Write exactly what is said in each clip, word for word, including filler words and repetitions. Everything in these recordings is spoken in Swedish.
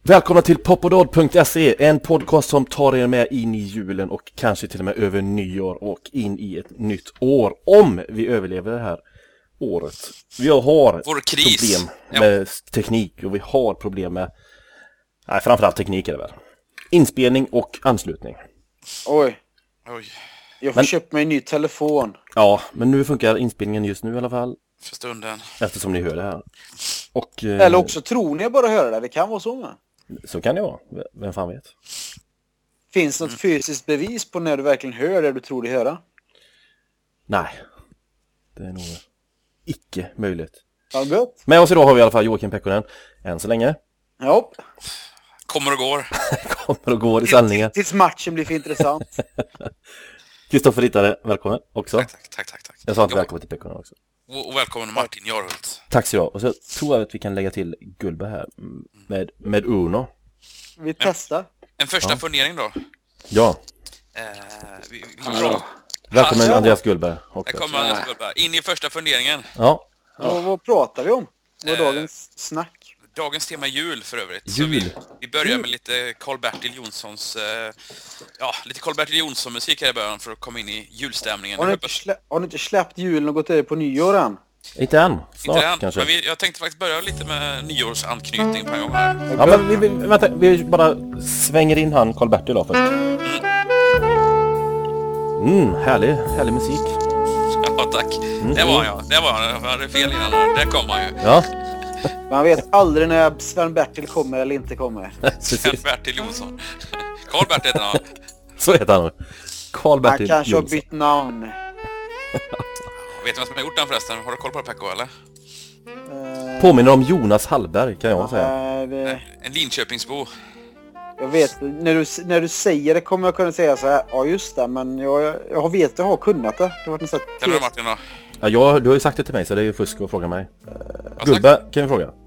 Välkomna till popodod punkt se, en podcast som tar er med in i julen och kanske till och med över nyår och in i ett nytt år, om vi överlever det här året. Vi har Vår kris. problem med ja. teknik och vi har problem med, nej, framförallt teknik är det väl. Inspelning och anslutning. Oj. Oj. Jag får Men- köpa mig en ny telefon. Ja, men nu funkar inspelningen just nu i alla fall, För stunden. eftersom ni hör det här. Och, eh, Eller också tror ni bara höra det. Det kan vara så med. så kan det vara, vem fan vet. Finns något fysiskt bevis på när du verkligen hör det du tror dig höra? Nej, det är nog icke möjligt. Ja, gott. Med oss idag har vi i alla fall Joakim Pekkonen, än så länge. Ja. Kommer och går. Kommer och går i sändningen. Tills matchen blir för intressant. Kristoffer Rittare, välkommen också. Tack, tack, tack, tack, tack. Jag sa att Jo, välkommen till Pekkonen också. och, och välkommen Martin Jarhult. Tack så jag. Och så tror jag att vi kan lägga till Gullberg här med, med Uno. Vi testar. En första Ja. fundering då. Ja, Eh, vi, vi, bra. välkommen Alltså, Andreas Gullberg Här också. kommer Andreas Gullberg. In i första funderingen. Ja, Och vad pratar vi om? Vad är Eh, dagens snack? Dagens tema är jul för övrigt. Så Jul. vi, vi börjar med lite Karl-Bertil Jonssons... Eh, ja, lite Karl-Bertil Jonsson musik här i början för att komma in i julstämningen. Har ni Jag inte, hoppas- slä, har ni inte släppt julen och gått över på nyår än? inte än. Snart Inte än, kanske. men vi, jag tänkte faktiskt börja lite med nyårsanknytning på en gång här. Ja, men vi, vi, vänta, vi bara svänger in han Karl-Bertil då först. Mm, härlig, härlig musik. Ja, tack. Det var han, ja. Det var han. Jag hade fel innan. Där kom han ju. Ja, Man vet aldrig när Sven-Bertil kommer eller inte kommer. precis. Bertil Jonsson. Karl-Bertil heter han. Så heter han. Han Karl-Bertil kanske har Jonsson. bytt namn. Vet du vem som har gjort den förresten? Har du koll på det, Pekko, eller? Eh, Påminner om Jonas Hallberg, kan jag säga. eh, det, En Linköpingsbo. jag vet, när du, när du säger det kommer jag kunna säga så här. Ja just det, men jag, jag vet att jag har kunnat det. Det har varit en sån här Kan du tes- Martin då? Ja, jag, du har ju sagt det till mig så det är ju fusk att fråga mig. Vad sagt? Gullberg, kan vi fråga?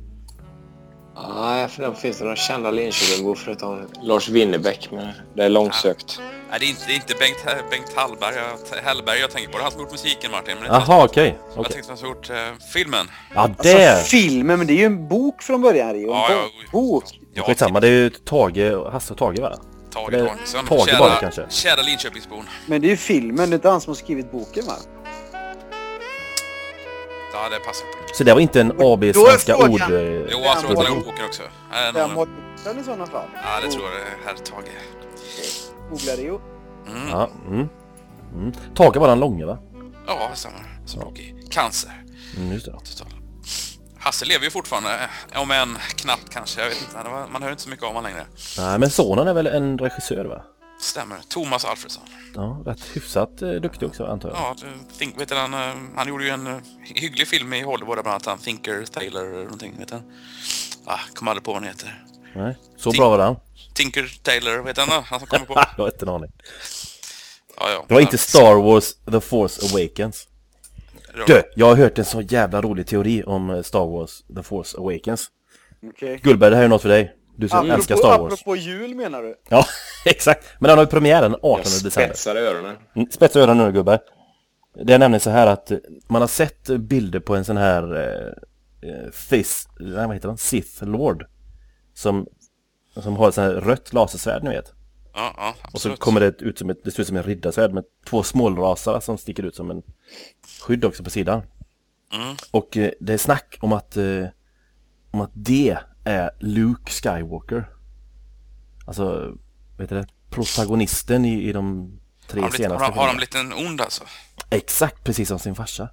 Nej, för det finns det några kända Linköpingsbor förutom Lars Winnerbäck, men det är långsökt. Nej, det är inte, det är inte Bengt, Bengt Hallberg, jag, Hellberg jag tänker på. Det är han som har gjort musiken, Martin. Men det är inte Jaha, okej. han- Jag okej. tänkte att han som har gjort eh, filmen. Ja, det! Alltså filmen, men det är ju en bok från början. Det är ju en Ja, ja, bok. Ja, Skitsamma, det är ju Tage, Hasse och Tage, va? Tage Eller Danielsson. Tage Kära- bara, kanske. Kära Linköpingsbon. Men det är ju filmen, det är inte han som har skrivit boken va? Ja, det passar på. Så det var inte en A B Då är Svenska frågan- ord... eh, Jo, jag tror att han har gjort boken också. Är det Vem någon... har gjort den i sådana fall? Ja, det tror jag det är herr Tage. Googla det ju. Mm. Ja, mm. Mm. Tage var den långa, va? Ja, det stämmer. Som dog i cancer. Mm, just det. Total. Hasse lever ju fortfarande, om än knappt kanske, jag vet inte, det var- man hör inte så mycket om honom längre. Nej, men sonen är väl en regissör, va? Stämmer, Thomas Alfredsson. Ja, rätt hyfsat eh, duktig också, antar jag. Ja, du, think, vet du, han, eh, han gjorde ju en uh, hygglig film i Hollywood, där bland annat han Tinker Taylor eller någonting, vet du? Ah, kom aldrig på vad han heter. Nej, så Ting- bra var den. Tinker Taylor, vet du han, han som kommer på? Jag har inte en aning. Ja, ja. Det var inte Star Wars The Force Awakens. Ja, Du, jag har hört en så jävla rolig teori om eh, Star Wars The Force Awakens. Okej. Gullberg, det här är något för dig. Du som älskar Star Wars. Apropå jul menar du? Ja, exakt. Men den har ju premiär den artonde Jag december. spetsar öronen. Mm, Spetsa öronen nu, gubbar. Det är nämligen så här att eh, man har sett eh, bilder på en sån här eh, eh, This, nej, vad heter den? Sith Lord. Som, som har ett sån här rött lasersvärd, ni vet. ja, ja, Och så absolut. kommer det ut som ett, det ser ut som en riddarsvärd med två smålrasare som sticker ut som en skydd också på sidan. Mm. Och eh, det är snack om att eh, om att det är Luke Skywalker. Alltså, vet du det? Protagonisten i, i de tre Har de, lite, senaste har, de- har de filmerna. blivit en ond alltså? Exakt, precis som sin farsa.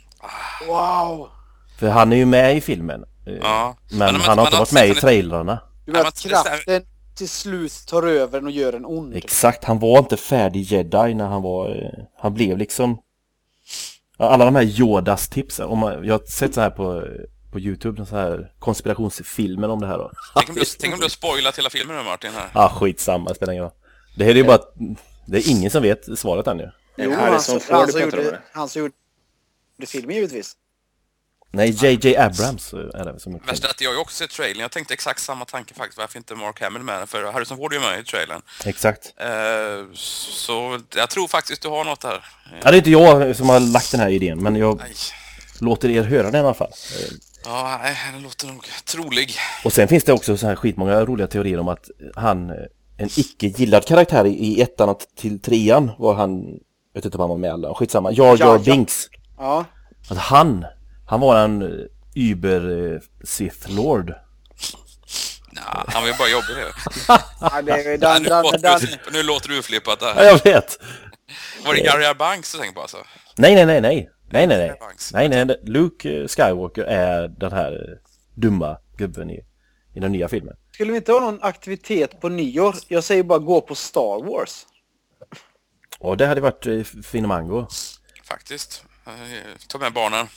Wow! För han är ju med i filmen. eh, Ja. Men, Men de- han har man inte har varit med i sett han i- trailrarna. Du menar Ja, att men det är så här- kraften till slut tar över den och gör en ond? Exakt, han var inte färdig jedi när han var... eh, Han blev liksom... Ja, alla de här Yodas tips. Om man, jag har sett så här på, på YouTube, så här konspirationsfilmer om det här då. Tänk om du, tänk om du har spoilat hela filmen nu, Martin, här. Ja, ah, skitsamma, det spelar ingen roll. Det här är ju bara... Det är ingen som vet svaret ännu. Jo, Harrison han, som- Ford han, som pratar om gjorde, det. han som gjorde filmen givetvis. Nej, J J Abrams är det som är Värst är att jag har ju också sett trailern. Jag tänkte exakt samma tanke faktiskt, varför inte Mark Hamill med den, för Harrison Ford är ju med i trailern. Exakt. Eh, så jag tror faktiskt du har något där. Ja, det är inte jag som har lagt den här idén, men jag Nej. låter er höra den i alla fall. Eh, Ja, nej, det låter nog trolig. Och sen finns det också så här skitmånga roliga teorier om att han, en icke-gillad karaktär i ettan till trean var han, jag vet inte om han var med alla, skitsamma, Jar Jar Ja, ja. Binks. Ja. Att han, han var en Uber Sith Lord. Nah, han vill bara jobba det. Ja, det är, Ja, den, nu, den, låter den, du, nu låter du flippat Ja, där. jag vet. Var det Jar Jar Binks du tänkte på alltså? Nej, nej, nej, nej. Nej, nej, nej. Banks. Nej, nej. Luke Skywalker är den här dumma gubben i, i den nya filmen. Skulle vi inte ha någon aktivitet på nyår? Jag säger bara gå på Star Wars. Och det hade varit eh, finemango. Faktiskt. Eh, Ta med barnen.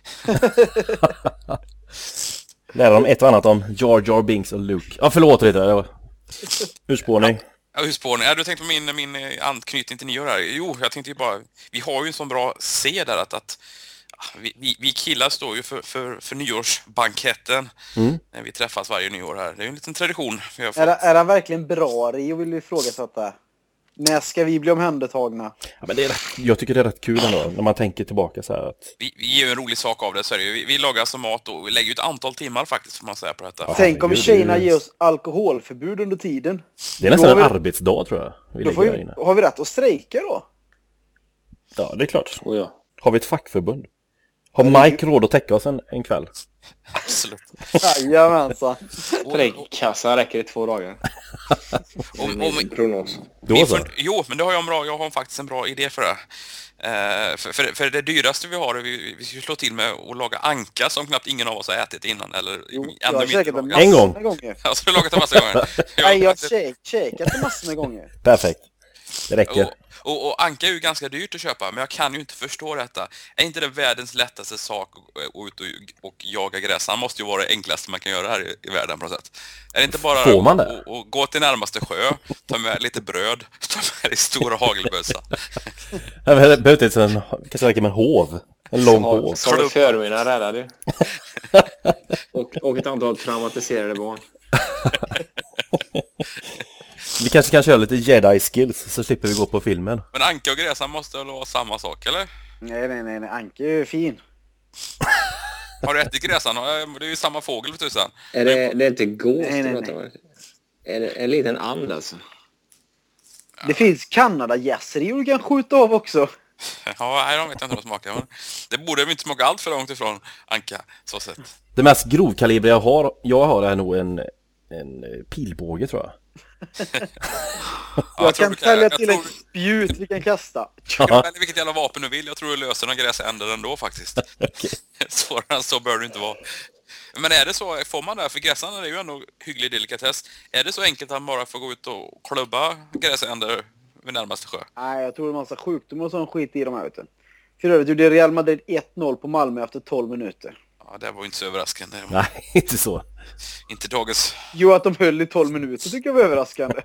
Lära dem ett och annat om Jar Jar Binks och Luke. Ja, förlåt lite. Det var urspårning. Ja, hur spår ja, du tänkte på min, min eh, anknytning till nyår här. Jo, jag tänkte ju bara, vi har ju en sån bra se där att, att ja, vi, vi, vi killar står ju för, för, för nyårsbanketten Mm. när vi träffas varje nyår här. Det är ju en liten tradition vi har fått. Är, det- är han verkligen bra, Rio, vill vi ifrågasätta? När ska vi bli omhändertagna? Ja, men det är rätt, jag tycker det är rätt kul ändå när man tänker tillbaka så här att... Vi, vi ger ju en rolig sak av det, så är det ju. Vi, vi lagar alltså mat och vi lägger ju ett antal timmar faktiskt, får man säga, på detta. Ja. Tänk om herregud, tjejerna det är ju- ger oss alkoholförbud under tiden. Det är nästan Då en har vi- arbetsdag tror jag. Vi Då får lägger där vi, inne. har vi rätt att strejka då? Ja, det är klart. Oh, ja. Har vi ett fackförbund? Har Mike råd att täcka oss en, en kväll? Absolut. Jajamensan. Och, och, Strejkkassa räcker i två dagar. och, Min och, prognos. Då vi så. fund- jo, men det har jag en bra, jag har faktiskt en bra idé för det. Eh, för, för, för det dyraste vi har är vi, vi ska slå till med att laga anka som knappt ingen av oss har ätit innan. Eller Jo, ännu jag har mindre käkat en lagat. En gång. massa gånger. Jag har lagat det massa gånger. Nej, jag har faktiskt- käk, käkat det massor med gånger. Perfekt. Det räcker. och, och, och anka är ju ganska dyrt att köpa, men jag kan ju inte förstå detta. Är inte det världens lättaste sak att gå ut och, och jaga gräs? Han måste ju vara det enklaste man kan göra här i, i världen på något sätt. Är det inte bara Får man det? att- att- att gå till närmaste sjö, ta med lite bröd, ta med en stor hagelbössa. Jag behöver inte ens en, kanske räcker med en hov. En lång Har, hov. så har vi förmiddagen räddade. och, och ett antal traumatiserade barn. Vi kanske kan köra lite Jedi skills så slipper vi gå på filmen. Men anka och gräsan måste väl vara samma sak, eller? Nej, nej, nej, nej. Anke är ju fin. Har du ätit gräsan? Det är ju samma fågel för tusan. Är det, det är inte gås? Nej, nej, det nej. låter- Är det en liten and alltså? Det finns Kanada-gässer du kan skjuta av också. Ja, nej, de vet jag inte vad de smakar. Men det borde inte smaka allt för långt ifrån anka, så sett. Det mest grovkaliber jag har, jag har är nog en, en pilbåge tror jag. Ja, Jag tror kan du tälja jag till tror, ett spjut vi kan kasta. du kan välja vilket jävla vapen du vill. Jag tror du löser några gräsänder ändå faktiskt. Okej. Svårare än så bör du inte vara. Men är det så, får man det? För gräsarna är ju ändå hygglig delikatess. Är det så enkelt att man bara får gå ut och klubba gräsänder vid närmaste sjö? Nej, jag tror det är en massa sjukdomar och sån skit i de här ute. För övrigt gjorde Real Madrid ett noll på Malmö efter tolv minuter. Ja, det var ju inte så överraskande. Nej, inte så. Inte dagens... Jo, att de höll i tolv minuter tycker jag var överraskande.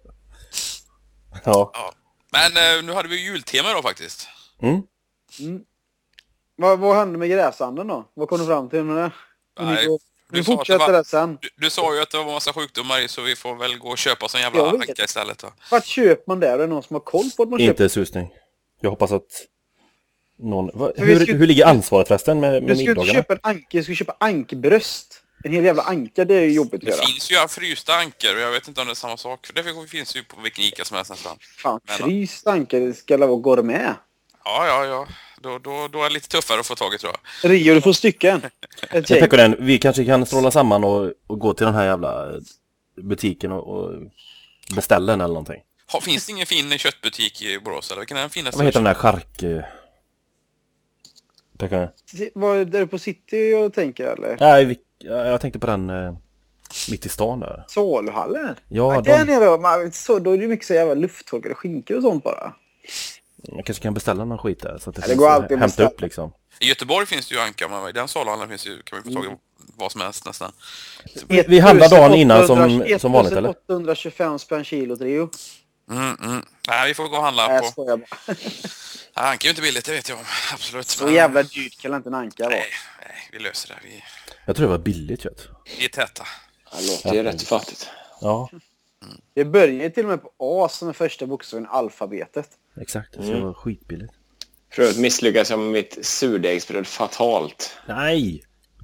Ja. Ja. Men eh, nu hade vi ju jultema då faktiskt. Mm. Mm. Vad, vad hände med gräsanden då? Vad kom du fram till med det? Nej, Ni, du ni sa att det fortsätter var- det sen. Du, du sa ju att det var massa sjukdomar i, så vi får väl gå och köpa oss en jävla Jag vet. anka istället va? Vart köper man det? Är det någon som har koll på att man köper? Inte susning. Jag hoppas att någon... Va, För vi hur, skulle- hur ligger ansvaret förresten med, Du med ska inte middagarna? köpa en anke, du ska köpa ankebröst. En hel jävla anka, det är ju jobbigt att Det göra. finns ju frysta ankor och jag vet inte om det är samma sak. För det finns ju på vilken Ica som helst nästan. Fan, Men- fryst anke, det ska vara gourmet. Ja, ja, ja. Då, då, då är det lite tuffare att få tag i tror jag. Rio, du får stycken. Ett Jag gäng. tänker den, vi kanske kan stråla samman och, och gå till den här jävla butiken och, och beställa den eller någonting. Ha, finns det ingen fin köttbutik i Borås eller vilken är den finaste? Vad heter den där chark... eh, Tänker jag. Vad är det på City jag tänker, eller? Nej, vi, ja, jag tänkte på den eh, mitt i stan där. Saluhallen? Ja, Ja, de, där nere, man, så, då är det mycket så jävla lufttorkade skinkor och sånt bara. man kanske kan beställa någon skit där så att det Ja, det finns går att alltid att hämta beställa. upp liksom. I Göteborg finns det ju anka, men i den salhallen finns ju, kan vi få tag i vad som helst nästan. Vi, vi handlar dagen innan som, som vanligt eller? åttahundratjugofem spänn kilo, Rio. Mm, mm. Nej, vi får gå och handla Nej, jag på... skojar bara. Ja, anka är ju inte billigt, det vet jag om. Absolut. Så men- jävla dyrt kan inte en anka vara. Nej, nej, vi löser det. Vi, Jag tror det var billigt kött. vi är täta. Det låter ju rätt fattigt. Ja, Det börjar ju till och med på A som är första bokstaven i alfabetet. exakt. Det ska vara skitbilligt. För övrigt misslyckas jag med mitt surdegsbröd fatalt. Nej! Du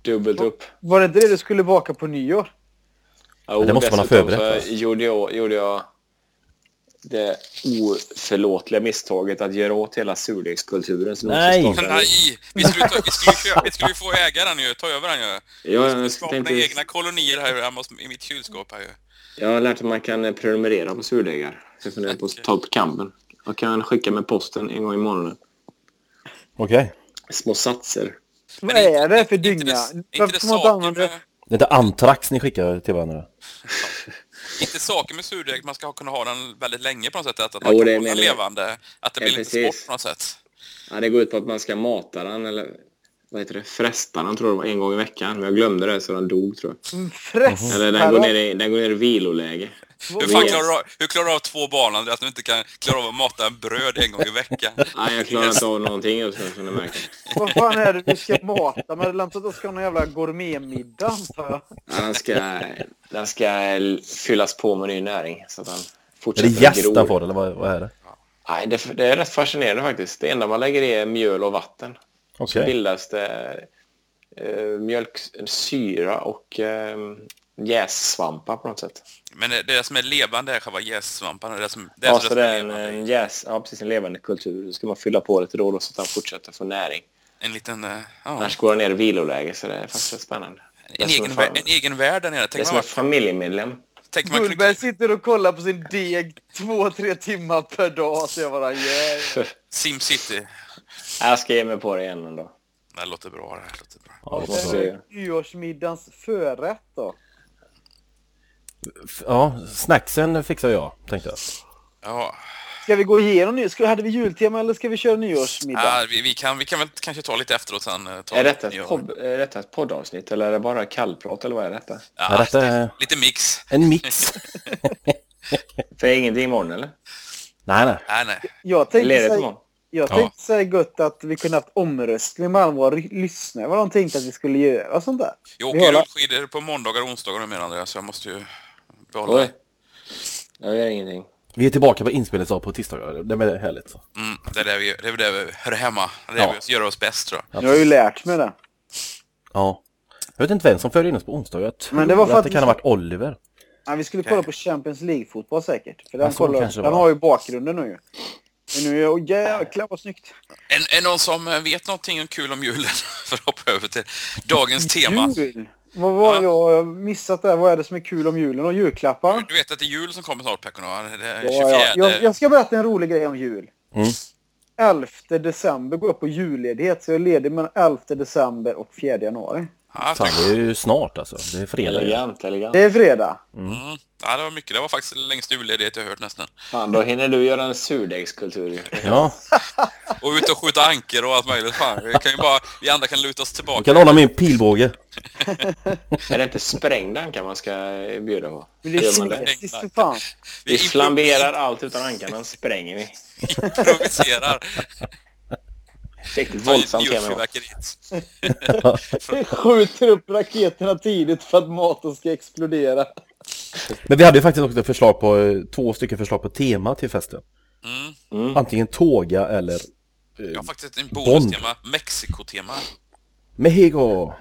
dubbelt upp. Var det inte det du skulle baka på nyår? Ja, det måste man ha förberett. Så gjorde jag, gjorde jag det oförlåtliga misstaget att göra åt hela surdegskulturen. Nej. Nej, vi skulle, ta, vi, skulle köpa, vi skulle få äga den ju, ta över den ju. Ja, vi skulle jag skapa tänkte- egna kolonier här hemma hos- i mitt kylskåp här ju. Jag har lärt att man kan prenumerera på surdegar. Jag funderar på att ta upp kampen. Jag kan skicka med posten en gång i månaden. Okej. Små satser. Vad är det för Inte dynga? det, inte Varför det får man inte saker använda med, det? Det är inte antrax ni skickar till varandra. inte saker med surdeg, man ska kunna ha den väldigt länge på något sätt. Att att Jo, man det kan hålla menar jag. levande. Att det Ja, blir lite precis. sport på något sätt. Ja, det går ut på att man ska mata den eller vad heter det? Fresta den tror jag det var en gång i veckan. Men jag glömde det så den dog tror jag. Frest. Eller den går ner i, den går ner i viloläge. Hur, fan klarar du, av- hur klarar du av två barn Andreas, att du inte kan klara av att mata en bröd en gång i veckan? Nej, jag klarar inte av någonting just nu som du märker. Vad fan är det du ska mata? Men det är inte att du ska ha någon jävla gourmetmiddag, antar jag. Ja, den, ska, den ska fyllas på med ny näring så att den Är fortsätter det jäst gro. den får eller vad, vad är det? Nej, det, det är rätt fascinerande faktiskt. Det enda man lägger i är mjöl och vatten. Så Okej. bildas det eh, mjölksyra och eh, jässvampar på något sätt. Men det, det som är levande är själva jästsvamparna. Det är som, det är Ja, alltså så det det som är är en, levande. en jäs, ja, precis en levande kultur. Då ska man fylla på lite då och då så att den fortsätter få näring. En liten... eh, Ja, Annars går den ner i viloläge så det är faktiskt rätt spännande. Det är en, som egen, en, vä- en egen värld där nere. det är Tänk som man, en familjemedlem. tänk man Gullberg kunde... sitter och kollar på sin deg två, tre timmar per dag. Så jag bara, yeah. SimCity. Jag ska ge mig på det igen ändå. Det låter bra, det här låter bra. Ja, det Måste var bra. se. Nyårsmiddagens förrätt då? F- ja, snacksen fixar jag, tänkte jag. Ja, Ska vi gå igenom nu? Ska, hade vi jultema eller ska vi köra nyårsmiddag? ja vi, vi, kan, vi kan väl kanske ta lite efteråt sen. eh, Ta Är detta, lite ett nyår. podd, är detta ett poddavsnitt eller är det bara kallprat eller vad är detta? Ja, Ja, detta är lite mix. en mix. För ingenting imorgon eller? Nej, nej. Nej, nej. Jag Är tänkte ledigt säga, imorgon? jag Ja. tänkte säga gott att vi kunde haft omröstning med alla våra ry- lyssnare. Vad de tänkte att vi skulle göra och sånt där. Jag Vi åker har la- rullskidor på måndagar och onsdagar numera, Andreas, så jag måste ju behålla Oj. det. Jag gör ingenting. Vi är tillbaka på inspelningsdag på tisdagar. Det är härligt. Mm, det är där vi, det är där vi hör hemma. Det är där Ja. vi gör oss bäst, tror jag. Jag har ju lärt mig det. Ja. Jag vet inte vem som förde in oss på onsdag. Jag tror Men det var för att att det vi kan ha ska- varit Oliver. Ja, vi skulle kolla på Champions League-fotboll säkert. För den, Ja, så kollar, kanske det den var. har ju bakgrunden nu. Men nu är jag, jäklar vad snyggt. Är, är någon som eh, vet någonting kul om julen för att hoppa över till dagens tema? Jul. Vad var Ja. jag har missat där? Vad är det som är kul om julen och julklappar? Du vet att det är jul som kommer snart, Pekko, va? Det är Ja, tjugofjärde. ja. Jag, jag ska berätta en rolig grej om jul. Mm. elfte december går jag på julledighet. Så jag är ledig mellan elfte december och fjärde januari. Ja, Fan, tack. det är ju snart alltså. Det är fredag. Elegant, elegant. Det är fredag. Mm. Ja, det var mycket. Det var faktiskt den längsta julledighet jag hört nästan. Fan, då hinner du göra en surdegskultur ju. Ja, Och ut och skjuta anker och allt möjligt. Fan, vi, kan ju bara, vi andra kan luta oss jag tillbaka. kan låna min pilbåge. Är det inte sprängd anka man ska bjuda på? Men det Gör man är det? kinesiskt för fan. Vi flamberar allt utan ankan, den spränger vi. improviserar. Riktigt våldsamt tema. Nyårsfyrverkeriet. Skjuter upp raketerna tidigt för att maten ska explodera. Men vi hade ju faktiskt också ett förslag på, eh, två stycken förslag på tema till festen. Mm. Mm. Antingen tåga eller Jag har faktiskt en bonustema. Mexiko-tema. Mexico.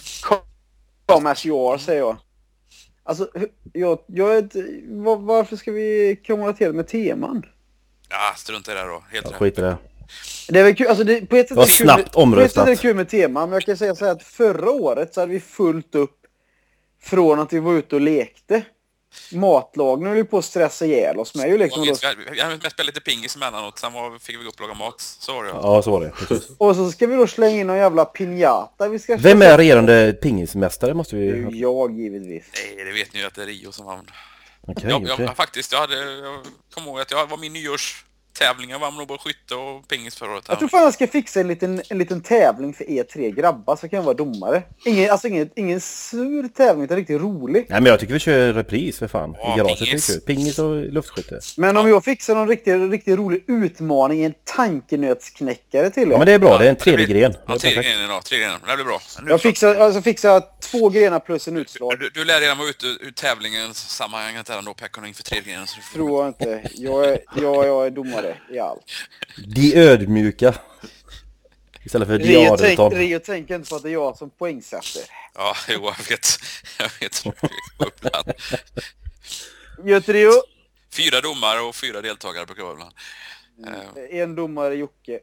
Come as you are, säger jag. Alltså, jag, jag är inte, var, varför ska vi komma till med teman? Ja, strunt i det där då. Helt Ja, rätt. skit i det. Det är väl kul, alltså det, på ett sätt Det var är det kul, snabbt med- på ett sätt omröstat. är det kul med teman, men jag kan säga så här att förra året så hade vi fullt upp från att vi var ute och lekte. Matlagning höll ju på att stressa ihjäl oss med ju liksom. Och Då. vi ska- Vi hade mest spela lite pingis emellanåt, sen var, fick vi gå upp och laga mat. Så var det. Ja. Ja, så var det. Precis. Och så ska vi då slänga in någon jävla piñata. Vi ska Vem är regerande pingismästare måste Det är vi... ju jag givetvis. Nej, det vet ni ju att det är Rio som vann. Okej, jag, okej. jag, faktiskt, jag hade... Jag kommer ihåg att jag var min nyårstävling. Jag vann nog både skytte och pingis förra året. Jag tror fan jag ska fixa en liten, en liten tävling för er tre grabbar så kan jag vara domare. Ingen, alltså ingen, ingen sur tävling utan riktigt rolig. Nej, men jag tycker vi kör repris för fan. Ja, I garaget pingis. tycker jag. Pingis och luftskytte. Men om jag fixar någon riktigt, riktigt rolig utmaning, en tankenötsknäckare till Ja, er. men det är bra. Det är en det tredje blir- gren. Det Ja, är tredje perfekt. grenen idag. Tredje grenen. Det blir bra. Nu Jag fixar, alltså fixar två grenar plus en utslag. Du, du lär dig vara ute ur tävlingens sammanhanget här ändå, Pekko, inför tredje grenen. Så du får... Tror jag inte. Jag är, jag, jag är domare i allt. De ödmjuka. Istället för Rio, diadelton. tänk, Rio tänker inte på att det är jag som poängsätter. Ja, jo, jag vet. Jag vet. Uppland. Göte Rio. Fyra domare och fyra deltagare på kvällen. Mm. En domare, Jocke.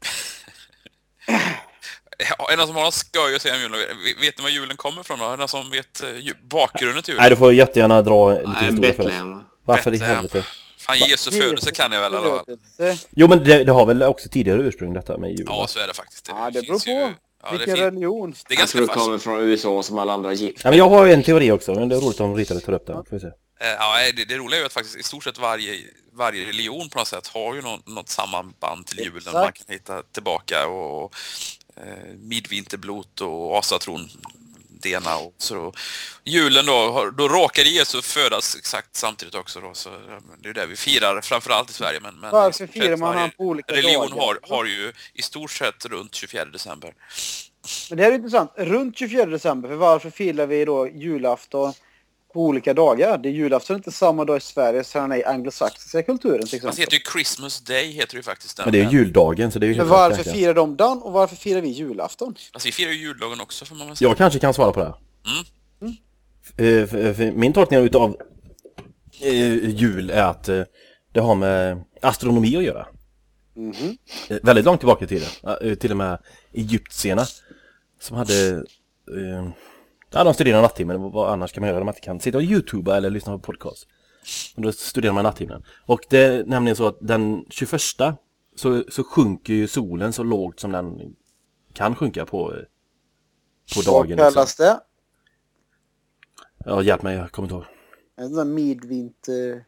Ja, är det någon som har någon skoj att säga om julen? Vet ni var julen kommer ifrån då? Är det någon som vet bakgrunden till julen? Nej, du får jättegärna dra en liten historia för Betlehem. oss. Varför i Betlehem. helvete? Fan, Jesu födelse kan jag väl i alla fall. Jo, men det, det har väl också tidigare ursprung detta med jul? Ja, så är det faktiskt. Det Ja, det beror finns på. ju- Ja, det Vilken fin- religion. Det är Jag ganska tror det fast. kommer från U S A som alla andra gift. Ja, men jag har ju en teori också, men det är roligt om Rita tar upp den. Får vi se. Ja, det, det roliga är ju att faktiskt i stort sett varje, varje religion på något sätt har ju något, något sammanband till julen. Exakt. Man kan hitta tillbaka och eh, midvinterblot och asatron Dena och så då. Julen då, har- då råkade Jesus födas exakt samtidigt också då, så det är det vi firar framförallt i Sverige, men, men Varför i stort firar sett man varje han på olika religion dagar? har, har ju i stort sett runt tjugofjärde december. Men det här är intressant. Runt tjugofjärde december, för varför firar vi då julafton på olika dagar? Det är julafton inte samma dag i Sverige som den är i anglosaxiska kulturen till Fast det exempel. heter ju Christmas Day, heter det ju faktiskt. Den. Men det är ju juldagen, så det är ju Men helt varför rätt, firar de den och varför firar vi julafton? Alltså vi firar ju juldagen också, får man väl säga. Jag kanske kan svara på det här. Mm. Eh, för, för min tolkning utav eh, jul är att eh, det har med astronomi att göra. Mhm. Eh, väldigt långt tillbaka i tiden. Eh, till och med egyptierna som hade... Eh, ja, de studerar natthimlen. Vad annars kan man göra om man inte kan sitta och youtuba eller lyssna på podcast? Och då studerar man natthimlen. Och det är nämligen så att den tjugoförsta så, så sjunker ju solen så lågt som den kan sjunka på, eh, på dagen. Vad Liksom. kallas det? Ja, hjälp mig, jag kommer inte ihåg. En sån där midvinter...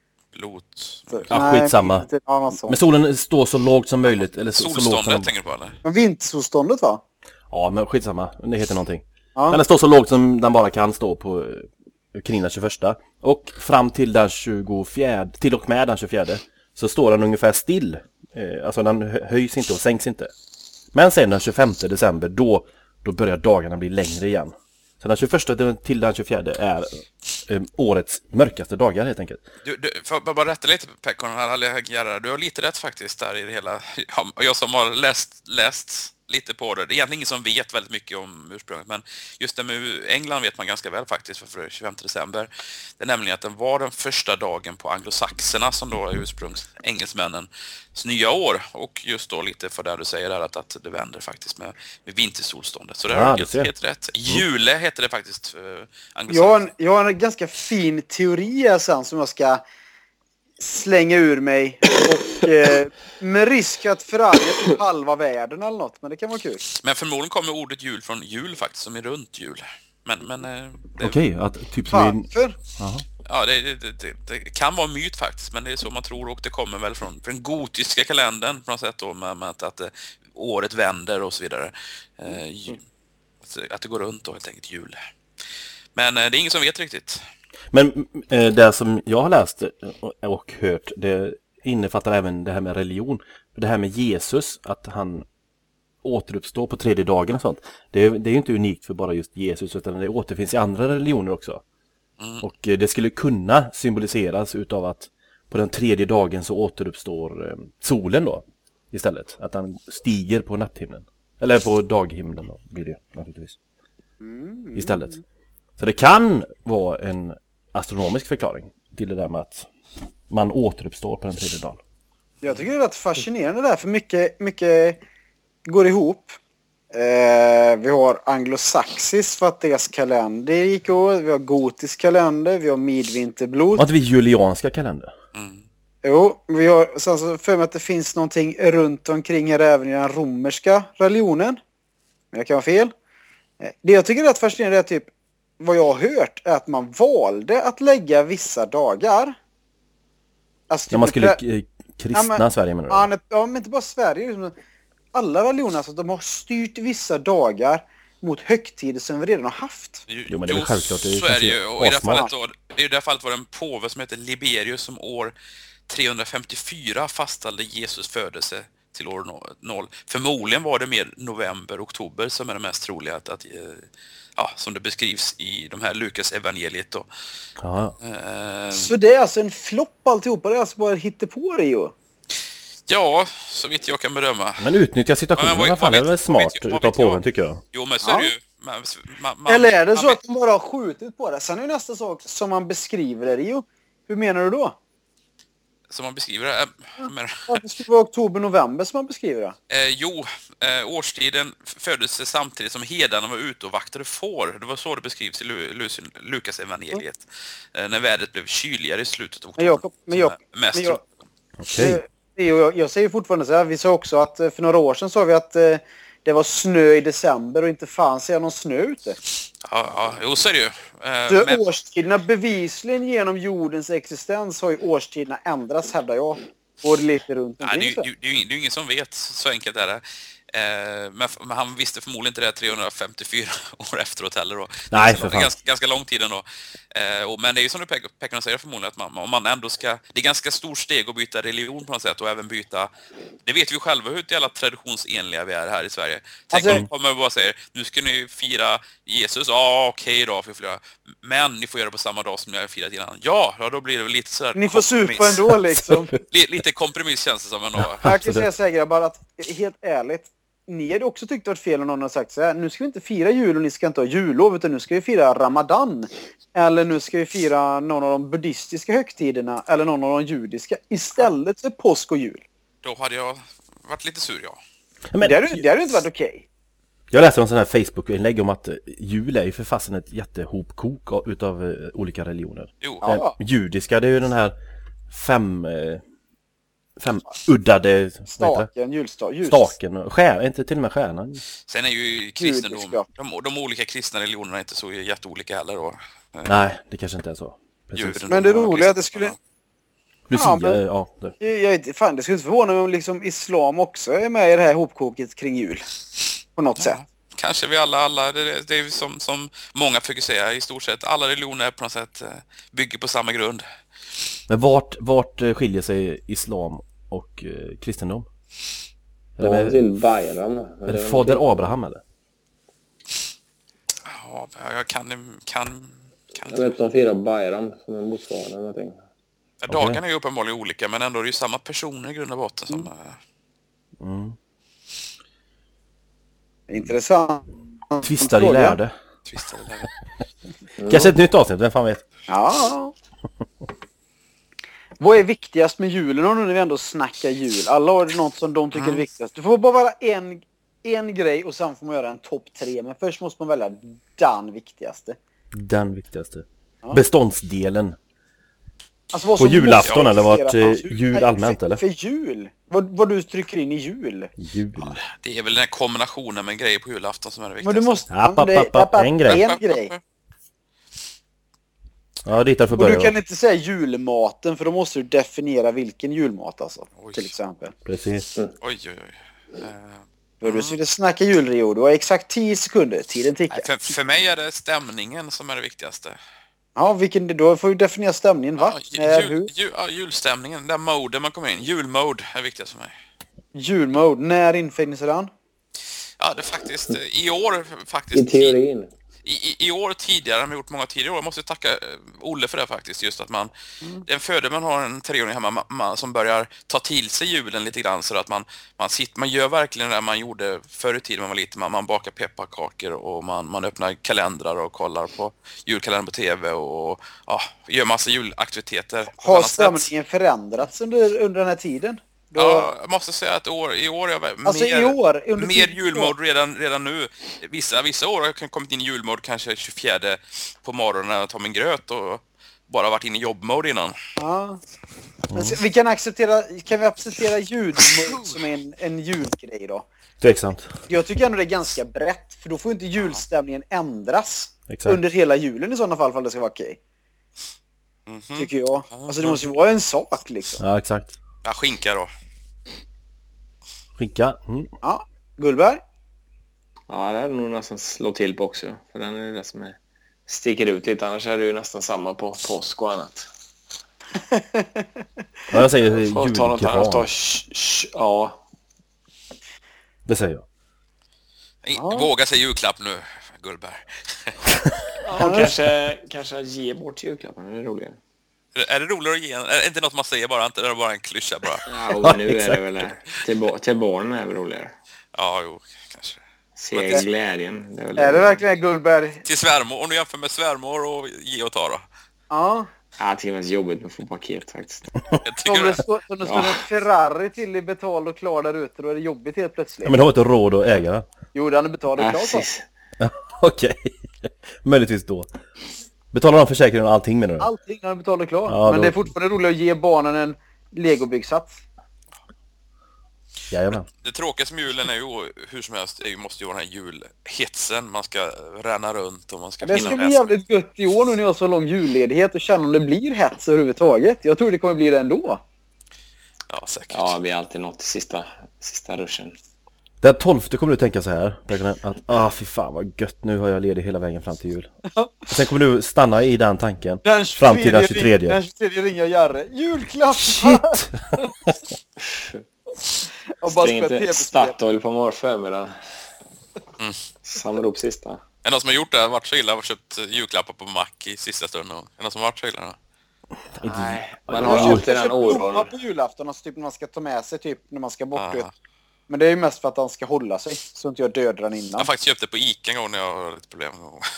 Blot. Ja, skitsamma. inte en annan sån. Men solen står så lågt som möjligt. Eller så, så lågt som Solståndet tänker du på, eller? Men vintersolståndet va? Ja, men skitsamma. Det heter någonting. Ja. Men den står så lågt som den bara kan stå på eh, kring den tjugoförsta. Och fram till den tjugofjärde, till och med den tjugofjärde, så står den ungefär still. Eh, alltså den hö- höjs inte och sänks inte. Men sen den tjugofemte december, då, då börjar dagarna bli längre igen. Så den tjugoförsta till den tjugofjärde är eh, årets mörkaste dagar helt enkelt. Du, du, får jag bara rätta lite Pekon, du har lite rätt faktiskt där i det hela. Ja, jag som har läst, läst lite på det. Det är egentligen ingen som vet väldigt mycket om ursprunget, men just det med England vet man ganska väl faktiskt för tjugofemte december. Det är nämligen att den var den första dagen på anglosaxerna som då är ursprungs engelsmännens nya år, och just då lite för det du säger där att, att det vänder faktiskt med, med vintersolståndet. Så det Ja, är det helt, ser. helt rätt. Jule heter det faktiskt eh, Jag har, anglosaxer. en, jag har en ganska fin teori här sen som jag ska slänga ur mig. Och eh, med risk att förarga halva världen eller något. Men det kan vara kul. Men förmodligen kommer ordet jul från jul faktiskt, som är runt jul. Men, men eh, det, Okej, att typ som i... Varför? ja, det, det, det, det kan vara en myt faktiskt, men det är så man tror, och det kommer väl från, från den gotiska kalendern på något sätt då, med, med att, att eh, året vänder och så vidare. Eh, ju, att, att det går runt då helt enkelt jul. Men eh, det är ingen som vet riktigt. Men eh, det som jag har läst och, och hört, det innefattar även det här med religion. Det här med Jesus, att han återuppstår på tredje dagen och sånt. Det är, det är ju inte unikt för bara just Jesus, utan det återfinns i andra religioner också. Mm. Och eh, det skulle kunna symboliseras utav att på den tredje dagen så återuppstår eh, solen då istället. Att han stiger på natthimlen. Eller på daghimlen då, blir det naturligtvis. Istället. Så det kan vara en astronomisk förklaring till det där med att man återuppstår på den tredje dagen. Jag tycker det är rätt fascinerande där. För mycket, mycket går ihop. Eh, vi har anglosaxiskt för att deras kalender gick åt. Vi har gotisk kalender. Vi har midvinterblod. Och att vi julianska kalender. Mm. Jo, vi har sen så för mig att det finns någonting runt omkring här även i den romerska religionen. Men jag kan vara fel. Eh, Det jag tycker är rätt fascinerande är typ vad jag har hört är att man valde att lägga vissa dagar. Alltså, typ När man skulle det- eh, kristna Ja, men- Sverige menar du? Ja, men- ja, men inte bara Sverige. Liksom, alla religioner, alltså, de har styrt vissa dagar mot högtider som vi redan har haft. Jo, men det är väl självklart, det är så är det kanske ju. Och i det här asmart. fallet, då, i det här fallet var det en påve som heter Liberius som år trehundrafemtiofyra fastställde Jesus födelse till år no- noll. Förmodligen var det mer november, oktober som är det mest troliga att, att eh, ja, som det beskrivs i de här Lukas evangeliet då. Ja, Eh, Så det är alltså en flopp alltihopa. Det är alltså bara hittepå Rio. Ja, så vitt jag kan bedöma. Men utnyttja situationen, Ja, vad fan, det är väl smart utav påven, tycker jag. Jo, men så är Ja. det ju. Man, man, man, Eller är det så man, att de bara har skjutit på det? Sen är ju nästa sak som man beskriver det, Rio. Hur menar du då? som man beskriver det. äh, Men, Varför skulle det vara oktober-november som man beskriver det? eh, jo, eh, årstiden föddes det samtidigt som hedarna var ute och vaktade får. Det var så det beskrivs i Lu- Lu- Lukas evangeliet. Eh, när vädret blev kyligare i slutet av Men oktober. Jakob, men jag, Som är mest men jag, Okej. Eh, Rio, jag, jag säger fortfarande så här. Vi sa också att eh, för några år sedan sa vi att eh, det var snö i december och inte fanns det någon snö ute. Ja, ja, jo, så är det ju. Eh, Så men, årstiderna bevisligen genom jordens existens har ju årstiderna ändrats, hävdar jag. Går det lite runt nej, det, omkring är så. ju- det, är ju ingen- det är ju ingen som vet, så enkelt är det. Eh, men, men han visste förmodligen inte det trehundrafemtiofyra år efteråt heller då. Nej, Så för det är fan. ganska, ganska lång tid ändå. Eh, och, men det är ju som du Pek- Pekka säger förmodligen att man, om man ändå ska... Det är ganska stort steg att byta religion på något sätt och även byta... Det vet vi själva hur jävla traditionsenliga vi är här i Sverige. Tänk Alltså- om de kommer och bara säger, nu ska ni fira Jesus, ja okej då, för flera. Men ni får göra det på samma dag som ni har firat innan. Ja, ja, då blir det väl lite sådär... Ni får kompromiss. supa ändå liksom. Li- Lite kompromiss känns det som ändå. Jag kan Absolut. säga så här grabbar att helt ärligt, ni hade också tyckt det var fel om någon har sagt så här: nu ska vi inte fira jul och ni ska inte ha jullov, utan nu ska vi fira Ramadan. Eller nu ska vi fira någon av de buddhistiska högtiderna eller någon av de judiska istället för påsk och jul. Då hade jag varit lite sur, ja. Men, det hade det hade inte varit okej. jag läste en sån här Facebook-inlägg om att eh, jul är ju för fasen ett jättehopkok av- utav eh, olika religioner. Jo, Ja. Eh, judiska, det är ju den här fem... Eh, fem uddade... vad heter det? Staken, julsta, ljus. Staken och skär, inte till och med stjärnan. sen är ju kristendom, Judiska. de, de olika kristna religionerna är inte så jätteolika heller då. Eh, Nej, det kanske inte är så. Precis. judendom Men det och roliga är att det kristendomen. skulle... Lucia, Ja, men- ja. Det. Jag, jag, fan, det skulle inte förvåna mig om liksom islam också är med i det här hopkoket kring jul. På något sätt. Ja, kanske vi alla, alla det, det är som, som många försöker säga, i stort sett alla religioner är på något sätt eh, bygger på samma grund. Men vart, vart eh, skiljer sig islam och eh, kristendom? Eller De har med, sin Bayram. är det fader Abraham eller? Ja, jag kan, kan, kan Jag vet att de firar Bayram som är motsvarande någonting. ja, dagarna är ju uppenbarligen olika, men ändå är det ju samma personer i grund och botten som... eh, Mm. Intressant. Tvistar i Fråga. lärde. tvistar det där. Kanske ett nytt avsnitt, vem fan vet? Ja. Vad är viktigast med julen om nu vi ändå snackar jul? Alla har något som de tycker är viktigast. Du får bara vara en, en grej och sen får man göra en topp tre. Men först måste man välja den viktigaste. Den viktigaste. Ja. Beståndsdelen. Alltså vad På som julafton måste eller vart, fungera- eh, Alltså, jul nej, allmänt, för, eller? För jul? Vad, vad du trycker in i jul? Jul. Det är väl den här kombinationen med grejer på julafton som är det Men viktigaste. du måste... App, app, det- app, app, en grej. En grej. Ja, dit där får Och du börja kan då. inte säga julmaten, för då måste du definiera vilken julmat alltså. Oj. Till exempel. Precis. Oj, oj, oj. Eh, För du skulle snacka jul, Rio. Du har exakt tio sekunder. Tiden tickar. nej, för, för mig är det stämningen som är det viktigaste. Ja, vilken, då får du definiera stämningen, va? Ja, När, jul, hur? jul, ja, julstämningen, den moden man kommer in. Julmode är viktigast för mig. Julmode. När infinner sig den? Ja, det är faktiskt eh, i år I faktiskt. teorin. I, i, I år tidigare, har gjort många tidigare år. Jag måste tacka eh, Olle för det faktiskt. Just att man, Mm. den föder man har en treåring hemma man, man, som börjar ta till sig julen lite grann. Så att man, man, sitter, man gör verkligen det man gjorde förr i tiden man var liten. Man, man bakar pepparkakor och man, man öppnar kalendrar och kollar på julkalendern på tv och ja, gör massa julaktiviteter. på ett Har annat sätt. stämningen förändrats under, under den här tiden? Då, Ja, jag måste säga att år, i år är jag Alltså, mer, i år, under mer tiden- julmode redan, redan nu. Vissa, vissa år har jag kommit in i julmode kanske tjugofjärde på morgonen när jag tar min gröt och bara varit inne i jobbmode innan. ja. Men så- vi kan acceptera, kan vi acceptera julmode som en, en julgrej då? Tveksamt. Jag tycker ändå det är ganska brett, för då får inte julstämningen ändras Exakt. under hela julen i sådana fall, för att det ska vara okej. Mhm. Tycker jag. Alltså det måste ju vara en sak liksom. Ja, exakt. Ja, skinka då. Skicka. Mm. Ja. Gullberg? Ja, det är nog nästan slå till på också. För den är det som är, sticker ut lite. Annars är det ju nästan samma på påsk och annat. Ja, jag säger Får ta något annat. Ta, julgran. sh, sh, ja. Det säger jag. Ja. Våga säga julklapp nu, Gullberg. Ja, kanske, kanske ge bort julklapparna. Det är roligare. Är det roligare att ge en, är det inte något man säger bara, inte det är bara en klyscha bara? Ja, och nu är det väl det. Till, ba- till barnen är det roligare. Ja, jo, kanske. Se glädjen. Det är, väl Är det verkligen Gullberg? Till svärmor, om du jämför med svärmor och ge och ta då. Ja. Ja, jag tycker det är jobbigt med att få paket faktiskt. Jag tycker Om det det. står, om det står Ja. en Ferrari till i betald och klar där ute, då är det jobbigt helt plötsligt. Ja, men du har inte råd att äga den. Jo, den är betald och Ja, klar så. precis. Okej. Möjligtvis då. Betalar de försäkringen och allting menar du? Allting är betald och klar. Ja, men då- det är fortfarande roligt att ge barnen en legobyggsats. Jajamän. Det tråkigaste med julen är ju hur som helst, är ju, måste ju vara den här julhetsen. Man ska ränna runt och man ska Det hinna ska bli med. jävligt gött i år nu när jag har så lång julledighet och känna om det blir hets överhuvudtaget. Jag tror det kommer bli det ändå. Ja, säkert. Ja, vi har alltid nått till sista, sista ruschen. Den tolfte kommer du tänka så här, Pekkonen, att ah fy fan vad gött, nu har jag ledig hela vägen fram till jul. Och sen kommer du stanna i den tanken Den fram till den tjugotredje. Den tjugotredje ringer Jarre. Julklapp! Shit! Och bara Spring spela inte tv-spel. Statoil på morgonförmiddagen. Mm. Samla ihop sista. Är det någon som har gjort det? Varit så illa och köpt julklappar på Mac i sista stunden? Är det någon som har varit så illa? Nej, man Jag har har alltid köpt den blommor oron. på julafton, alltså typ när man ska ta med sig typ när man ska bort. Ah. Vet. Men det är ju mest för att han ska hålla sig, så inte jag dödar den Jag innan. har faktiskt köpt det på Ica en gång när jag har lite problem.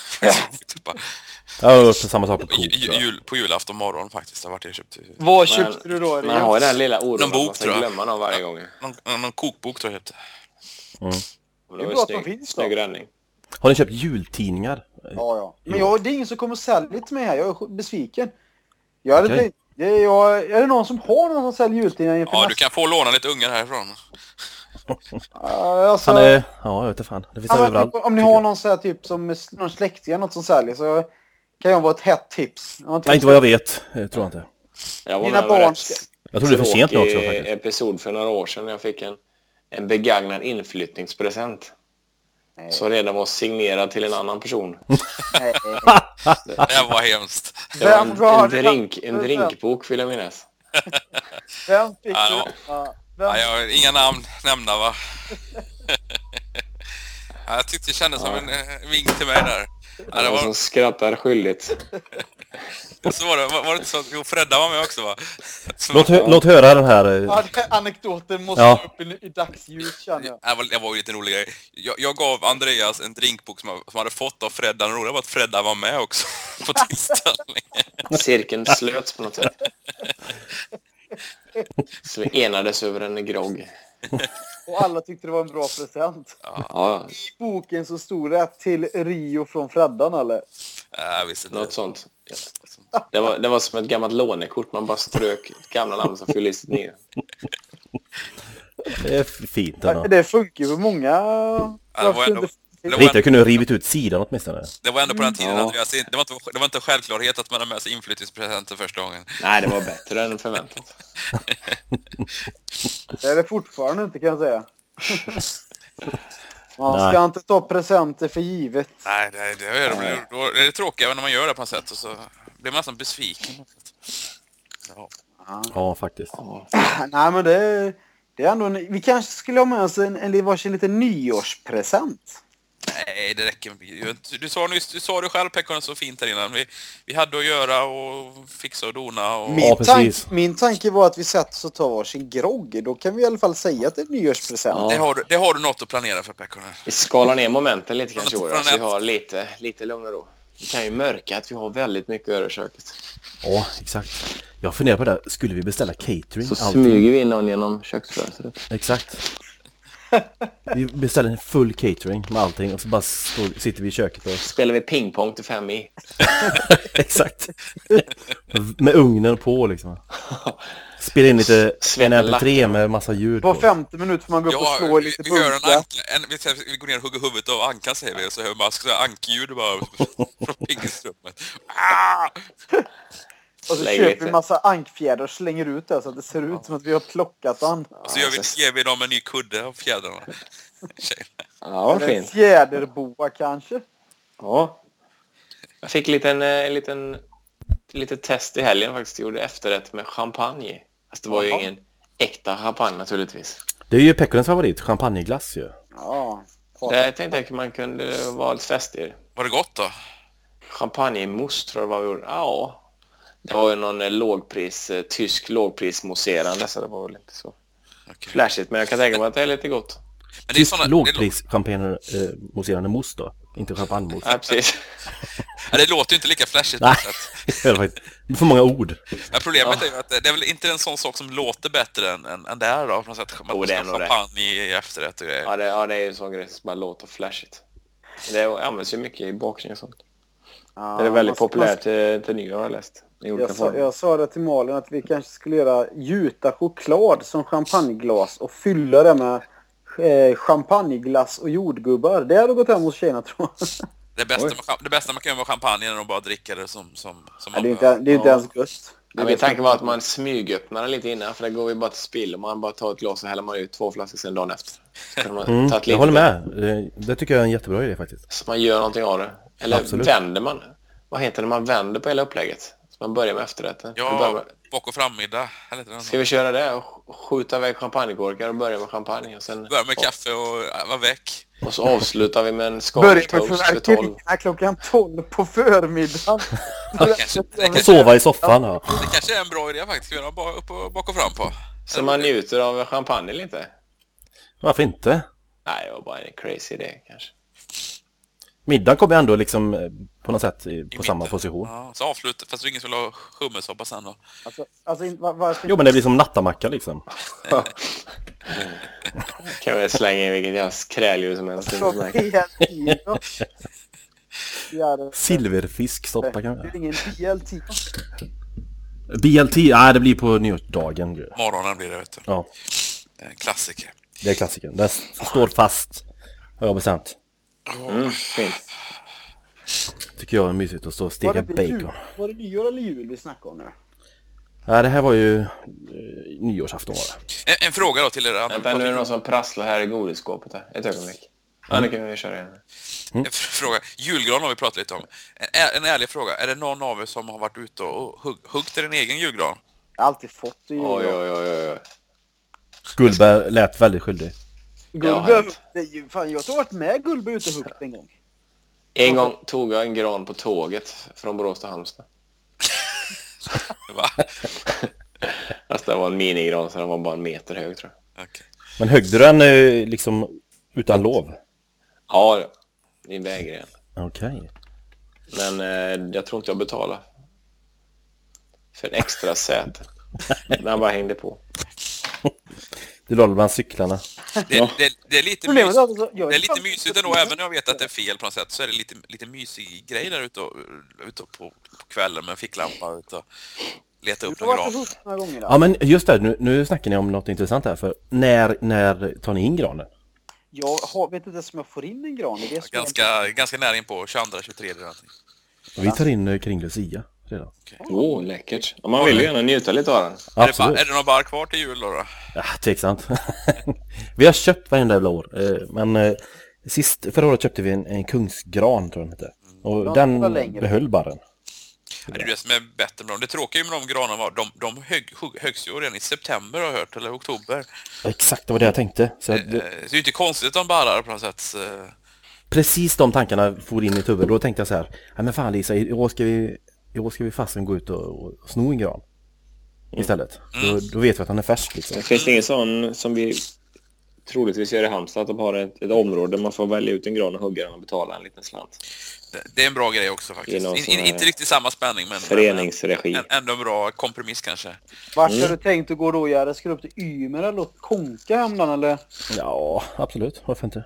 Ja, för samma sak på Ju- Coop. ju- jul, på julafton morgon faktiskt. Jag har varit och köpt Vad Men- köpte du då? Man har ju den lilla oron Någon att bok, man ska tror jag. glömma någon varje gång. någon, någon kokbok tror jag köpte. Mm. Och Det är var bra att snygg- de finns då. Snygg räddning. Har ni köpt jultidningar? Ja, ja. Men jag, det är ingen som kommer sälja till mig här. Jag är besviken. Jag hade Okej. tänkt, det är, jag, är det någon som har någon som säljer jultidningar inför Ja, du nästa? kan få låna lite ungar härifrån. Ja, alltså, Han är... Ja, jag vet inte fan. Det finns ja, men överallt. om ni har någon så här typ som någon släkting något som säljer så kan jag vara ett hett tips. Jag har Nej, inte vad jag vet. Jag tror inte. Jag var Dina med om en barn rätt ska- Jag tror det är för sent nu också tråkig faktiskt. episod för några år sedan när jag fick en, en begagnad inflyttningspresent. Nej. Så redan var signerad till en annan person. Nej. Det var hemskt. Det var Vem en, var en, det? drink, en drinkbok vill jag minnas. Vem fick Ja, du? ja. Ja, vem? Ja, jag har inga namn nämnda, va? Ja, jag tyckte det kändes som en eh, vink till mig där. Ja, det Någon var, som skrattar skyldigt. så var det, var, var det inte så att jo, Fredda var med också, va? Så, Låt, hö- låt höra den här... eh, Ja, den här anekdoten måste Ja. upp i, i dagsljus känner jag. det var, det var ju lite en rolig grej. Jag, jag gav Andreas en drinkbok som, jag- som hade fått av Fredda. Det roliga var att Fredda var med också på tillställningen. Cirkeln slöts på något sätt. Så vi enades över en grogg. Och alla tyckte det var en bra present. Ja, I boken så stod det till Rio från Freddan eller? Ja, jag visste inte. något sånt. Det var, det var som ett gammalt lånekort. Man bara strök gamla namn som fyllde i sitt nya. Det är fint ändå. Det funkar ju för många. Ja, det var ändå- Det var, Inte jag kunde ha rivit ut sidan åtminstone. det var ändå på den tiden, Ja. Andreas. Det var, inte, det var inte en självklarhet att man hade med sig inflyttningspresenter första gången. Nej, det var bättre än förväntat. Det är det fortfarande inte kan jag säga. Man Nej. ska inte ta presenter för givet. Nej, det, det, är, det, då är det tråkigt när man gör det på något sätt och så blir man nästan besviken. Ja. Ja, faktiskt. Ja. Nej men det, det är ändå en, vi kanske skulle ha med oss en, en varsin liten nyårspresent. Nej, det räcker inte. Du sa nyss, du sa det själv, Pekkonen, så fint här innan. Vi, vi hade att göra och fixa och dona och... Min, Ja, tank, precis. min tanke var att vi sätter oss och tar varsin grogg. Då kan vi i alla fall säga att det är en nyårspresent. Ja. Det har, du- det har du något att planera för, Pekkonen. Vi skalar ner momenten lite kanske i år. Från Så vi ett- har lite, lite lugn och ro. Vi kan ju mörka att vi har väldigt mycket att göra i köket. Ja, exakt. Jag funderar på det. Skulle vi beställa catering? Så Allting? smyger vi in någon genom köksfönstret. Exakt. Vi beställer en full catering med allting och så bara står, sitter vi i köket och... Spelar vi pingpong till fem i. Exakt. Med ugnen på liksom. Spela in lite en Svetten M P tre med massa ljud På på. femtio minuter får man gå upp och Ja, slå vi, lite vi, gör en bunka. anka, en, vi, vi går ner och hugger huvudet av ankan, säger vi. Och så hör man bara så här ankljud bara från pingisrummet. Ah! Och så Lägg köper lite. vi massa ankfjädrar och slänger ut det så att det ser ut som att vi har plockat den. Och så gör vi, ger vi dem en ny kudde av fjädrarna. Tjejerna. Ja, vad Eller en fint. fjäderboa kanske. Ja. Jag fick en liten, en liten, lite test i helgen faktiskt. Jag gjorde efterrätt med champagne. Fast det var ju Jaha. ingen äkta champagne naturligtvis. Det är ju Pekkonens favorit, champagneglass ju. Ja. Det tänkte jag att man kunde vara lite festig. Var det gott då? Champagnemousse tror jag var vi gjorde. Ja. Det var ju någon lågpris, tysk lågprismousserande, så det var väl inte så Okay. flashigt. Men jag kan tänka mig att det är lite gott. Men det är såna, lågpris champagne eh, mousserande mousse då, inte champagnemousse. Ja, precis. Ja, det låter ju inte lika flashigt. Nej, det är för många ord. Men problemet Ja. är ju att det är väl inte en sån sak som låter bättre än, än, än det här då, på något sätt. Man Jo, det är ska nog det. champagne i efterrätt och grejer. Ja, det, ja, det är ju en sån grej som bara låter flashigt. Det används ju mycket i bakning och sånt. Ja, Det är väldigt man- populärt till, till nyår, har jag läst. I olika Jag sa, former. jag sa det till Malin att vi kanske skulle göra gjuta choklad som champagneglas och fylla det med eh, champagneglass och jordgubbar. Det hade gått hem hos tjejerna, tror jag. Det bästa, Oj. med, cham- det bästa man kan göra med champagne är att bara dricka det som, som, som Ja, det är man inte, det är inte Ja. ens gött. Det Ja, är min det tanke som- var att man smygöppnar den lite innan, för det går ju bara till spill. Man bara tar ett glas och häller man ut två flaskor sen dagen efter. Så kan man Mm, ta ett jag litet- håller med. Eh, Det tycker jag är en jättebra idé faktiskt. Så man gör någonting av det. Eller Absolut. vänder man. Vad heter det när man vänder på hela upplägget? Så man börjar med efterrätten. Vi börjar Ja, med... bak- och frammiddag. Eller inte det? Ska vi köra det och skjuta iväg champagnekorkar och börja med champagne? Och, sen... Börja med kaffe och äh, vara väck. och så avslutar vi med en Börja med skavtoast för tolv. fyrverkerierna klockan tolv på förmiddagen. Det kanske, det, Och kanske, sova i soffan, ja. det kanske är en bra idé faktiskt. Ska vi göra bara upp och bak och fram på. Så man njuter av champagne lite. Varför inte? Nej, det var bara en crazy idé kanske. Middagen kommer ändå liksom eh, på något sätt i- på I samma mitten. position. Ja, så avsluta, fast det är ingen som vill ha hummersoppa sen då. Alltså, alltså in- var, varför Jo, men det blir som nattamacka liksom. Kan vi slänga in vilket jävla kräldjur som helst. så hela tiden? Ja, det- Silverfisksoppa kan Det vi är ingen D L T. B L T, nej det blir på nyårsdagen. Morgonen blir det, vet du. Ja, En klassiker. det är klassikern. Det står fast, har jag bestämt. Mm, fint. Tycker jag är mysigt att stå och Var steka det, jul, bacon. var det nyår eller jul vi snackade om nu? Nej, det här var ju eh, nyårsafton var det. En, en fråga då till er andra. Vänta, nu är det någon som prasslar här i godisskåpet här. Ett ögonblick. Ja, nu kan vi köra igen. En f- fråga. Julgran har vi pratat lite om. En, ä- en ärlig fråga. Är det någon av er som har varit ute och hugg, huggt en egen julgran? Jag har alltid fått det i jul. Oj, oj, oj, oj. Gullberg lät väldigt skyldig. Gullberg, Ja, det är ju, fan, jag har varit med Gullberg ute och huggt en gång. En gång tog jag en gran på tåget från Borås till Halmstad. Va? Alltså det var en minigran så den var bara en meter hög, tror jag. Okej. Men högg du den eh, liksom utan lov? Ja, i en vägren. Okej. Men eh, jag tror inte jag betalade för en extra säte. Den bara hängde på. Du låg bland cyklarna. Det, Ja. det, det är lite Problemet mysigt. är alltså, jag Det är vet lite fan- mysigt ändå, även om jag vet att det är fel på något sätt, så är det lite, lite mysig grej där ute, och, ute på, på kvällen med en ficklampa ute och leta upp Jag någon har varit gran. och huggt några gånger. Ja, men just det, nu, nu snackar ni om något intressant här. För när, när tar ni in granen? Jag har, vet inte ens om jag får in en gran. Det är det som är- Ganska, ganska nära in på tjugoandra, tjugotredje eller någonting. Vi tar in eh, kring Lucia redan. Åh, oh, läckert. Ja, man vill ju gärna njuta lite av den. Är det, ba, Absolut. är det någon bar kvar till jul då? då? Ja, tveksamt. Vi har köpt varenda jävla år. eh, Men eh, sist, förra året köpte vi en, en kungsgran, tror jag den hette. Och Ja, den det var längre. behöll barren. Det är det som är bättre med dem. Det tråkiga med de granarna var, de, de högg, hugg, höggs ju redan i september har jag hört, eller oktober. Exakt, det var det jag tänkte. Så Eh, jag, Så det är ju inte konstigt att de barrar på något sätt. eh. precis de tankarna for in i huvudet. Då tänkte jag så här: nej men fan Lisa, i år ska vi, i år ska vi fasen gå ut och, och sno en gran istället. Då, då vet vi att han är färsk liksom. Det finns ingen sån som vi troligtvis gör i Halmstad, att de har ett, ett område där man får välja ut en gran och hugga den och betala en liten slant. Det, det är en bra grej också I faktiskt. någon In, sån in, här inte riktigt samma spänning, men Föreningsregi. men ändå en bra kompromiss kanske. Vart har du tänkt att gå då, Gärde? Ska du upp till Ymer eller upp Konka hemdan eller? Ja, absolut. Varför inte?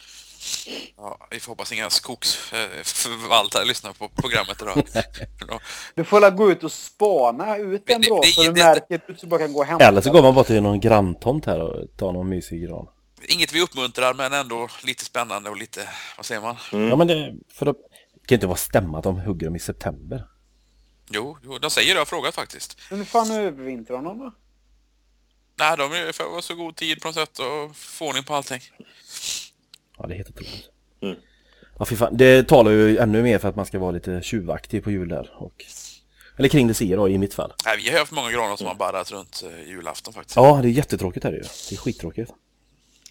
Ja, vi får hoppas inga skogsförvaltare lyssnar på programmet idag. Ja. Du får väl gå ut och spana ut Men en det- bra det- så du det- märker ut så du bara kan gå och hämta. Eller så går man bara till någon granntomt här och tar någon mysig gran. Inget vi uppmuntrar, men ändå lite spännande och lite, vad säger man? Ja, men det, för då, det kan inte vara stämma att de hugger dem i september. Jo, jo de säger det, jag har frågat faktiskt. Men hur fan övervintrar de då? Nej, de är för att vara så god tid på något sätt och få ordning på allting. Ja, det är helt otroligt. Mm. Ja, fy fan. Det talar ju ännu mer för att man ska vara lite tjuvaktig på jul där. Och, eller kring det ser då, i mitt fall. Nej, vi har haft många granar som har barrat runt eh, julafton faktiskt. Ja, det är jättetråkigt här ju. Det är skittråkigt.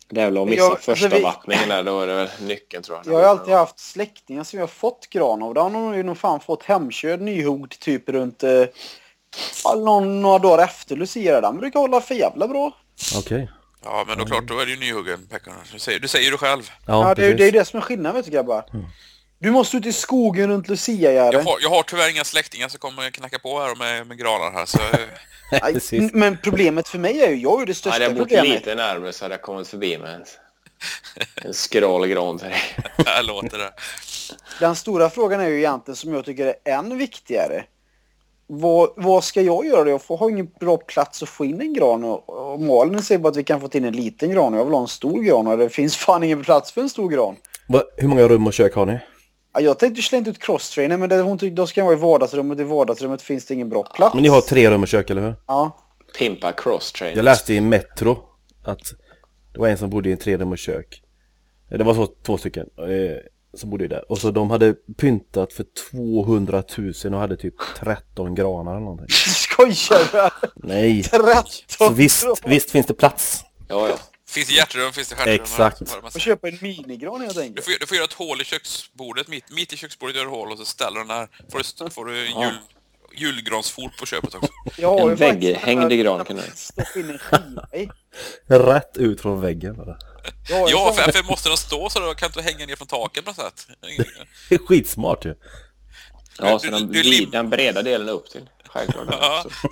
Det är väl att missa Jag- första alltså vi- vattningen där, då är det väl nyckeln tror jag. Jag har alltid haft släktingar som jag har fått gran av. Då har de ju nog fan fått hemkörd nyhugd typ runt eh, ja, någon, några dagar efter Lucia. Den brukar hålla för jävla bra. Okej. Ja, men då klart, då är det ju nyhuggen, Pekka. Du säger, du säger det själv. Ja, Ja, det, är ju- precis. det är ju det som är skillnaden, vet du grabbar. Du måste ut i skogen runt Lucia, Jare. Jag har, jag har tyvärr inga släktingar som kommer knacka på här med, med granar här, så Nej, Precis. men problemet för mig är ju, jag är ju det Hade största jag bott problemet. lite närmare så hade jag kommit förbi med en, en skral gran till dig. här låter det. Den stora frågan är ju egentligen, som jag tycker är än viktigare. Vad, vad ska jag göra? Jag får ha ingen bra plats att få in en gran. Och, och Malin säger bara att vi kan få in en liten gran. Och jag vill ha en stor gran. Och det finns fan ingen plats för en stor gran. Va, hur många rum och kök har ni? Ja, jag tänkte slänga ut crosstrainer, men det, hon tyckte, då ska jag vara i vardagsrummet. I vardagsrummet finns det ingen bra plats. Men ni har tre rum och kök, eller hur? Ja. Pimpa cross-train. Jag läste i Metro att det var en som bodde i en tre rum och kök. Det var så två stycken eh, som bodde där. Och så de hade pyntat för tvåhundratusen och hade typ tretton granar eller någonting. Skojar du? Nej. tretton Så visst, visst finns det plats. Ja, ja. Finns det hjärterum, finns det stjärtrum. Exakt. Och köpa en minigran helt Du enkelt. får, du får göra ett hål i köksbordet, mitt, mitt i köksbordet gör du hål och så ställer den där. Får du, får du jul, julgransfot på köpet också. Jag har En ju faktiskt- vägghängd gran kan du. Stoppa in en skiva i. Rätt ut från väggen bara. Jag har ju Ja, sån- för, för måste den stå så då kan du hänga ner från taket på något sätt. Det är skitsmart ju. Ja, så Du- den, du lim- den breda delen upp till. Självklart. Ja. Så.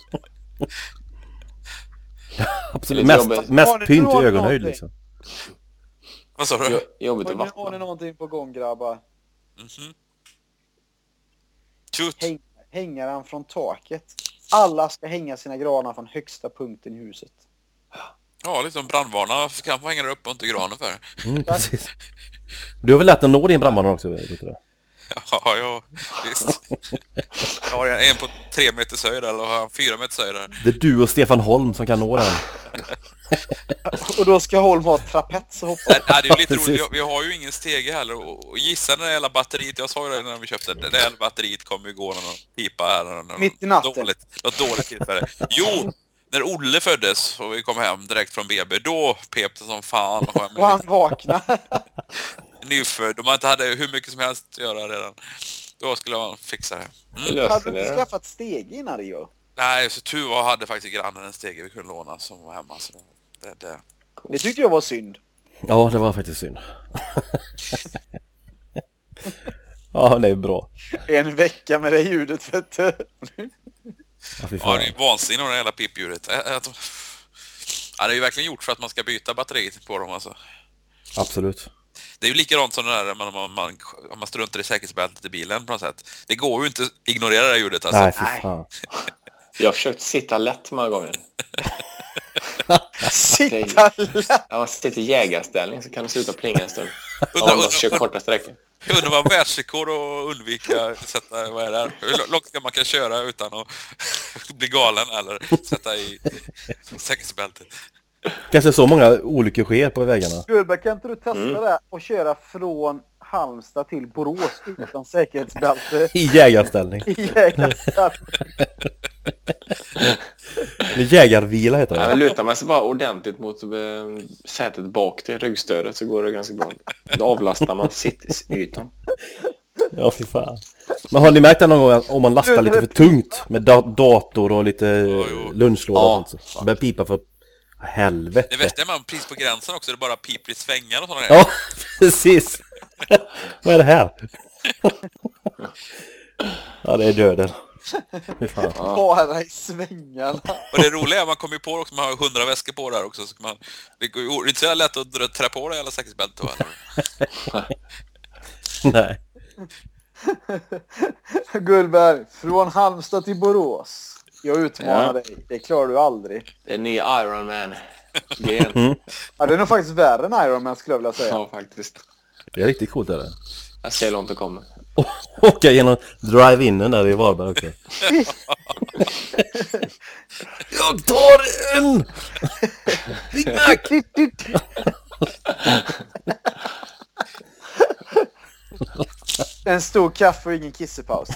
Absolut. Lite Mest, jobbigt. mest Har ni pynt i någon ögonhöjd någonting? liksom. Vad sa du? Jo- Jobbigt Har att ni, har ni vattna. någonting på gång, grabbar? Mhm. Shoot. Häng, hänga den från taket. Alla ska hänga sina granar från högsta punkten i huset. Ja, lite som brandvarnare. Varför kan man hänga där uppe och inte granen för? Mm, precis. Du har väl lärt dig att nå din brandman också, vet du det? Ja, ja, visst. Jag har en på tre meters höjd eller har en fyra meters höjd där. Det är du och Stefan Holm som kan nå den. Och då ska Holm ha trapets och hoppa. Nej, nej, det är ju lite Precis. roligt. Vi, vi har ju ingen stege heller. Och, och gissa när det hela batteriet, jag sa ju det när vi köpte det, det hela batteriet kommer ju gå någon pipa här. Någon, Mitt i natten. Dåligt, något dåligt tillfälle. Jo, när Olle föddes och vi kom hem direkt från B B, då pep det som fan. Och jag Och han vaknar. nyfödd, om man inte hade hur mycket som helst att göra redan. Då skulle man fixa det. Det Mm. löste Hade du det. skaffat steg innan det ju? Nej, så tur var hade faktiskt grannen en stege vi kunde låna som var hemma. Så det, det, det. Det tyckte jag var synd. Ja, det var faktiskt synd. Ja, det är bra. En vecka med det ljudet, vet du. Ja, fy Ja, fan. det är vansinnigt med det hela pipljudet. Ä- ä- Ja, det är ju verkligen gjort för att man ska byta batteriet på dem alltså. Absolut. Det är ju likadant som det där man, man, man, om man struntar i säkerhetsbältet i bilen på något sätt. Det går ju inte att ignorera det här ljudet alltså. Nej, fy Nej. fan. Jag har försökt sitta lätt många gånger. Sitta lätt. Ja, man sitter i jägarställning så kan det sluta plinga en stund. Undrar- Om man undrar- kör korta sträckor. Jag undrar vad världsrekord att undvika sätta, vad är det här? Hur långt ska man kan köra utan att bli galen eller sätta i säkerhetsbältet? Kanske så många olyckor sker på vägarna. Gurberg, kan inte du testa Mm. det och köra från Halmstad till Borås utan säkerhetsbälte I jägarställning. i jägarställ? Det är jägarvila heter Ja, det. men lutar man sig bara ordentligt mot eh, sätet bak till ryggstödet så går det ganska bra. Då avlastar man sittytan. Ja, fy fan. Men har ni märkt det någon gång att om man lastar lite för tungt med da- dator och lite jo. lunchlåda Ja. och sånt så det börjar pipa för helvete. Det värsta är man pris på gränsen också, det är bara piper i svängar och sådana grejer. Ja, precis. Vad är det här? Ja, det är döden. Fy fan. Bara i svängarna. Och det roliga är att man kommer ju på också, man har hundra väskor på där också, så kan man, det går ju det är inte så lätt att dra, trä på det hela säkerhetsbältet då, eller? Nej. Gullberg, från Halmstad till Borås. Jag utmanar Ja. dig. Det klarar du aldrig. Det är ny Iron Man. Gen. Ja, det är nog faktiskt värre än Iron Man skulle jag vilja säga. Ja, faktiskt. Det är riktigt coolt är det. Jag ser hur långt det kommer. Åka genom drive-inen där i Varberg också. Jag tar en! Big Mac! En stor kaffe och ingen kissepaus.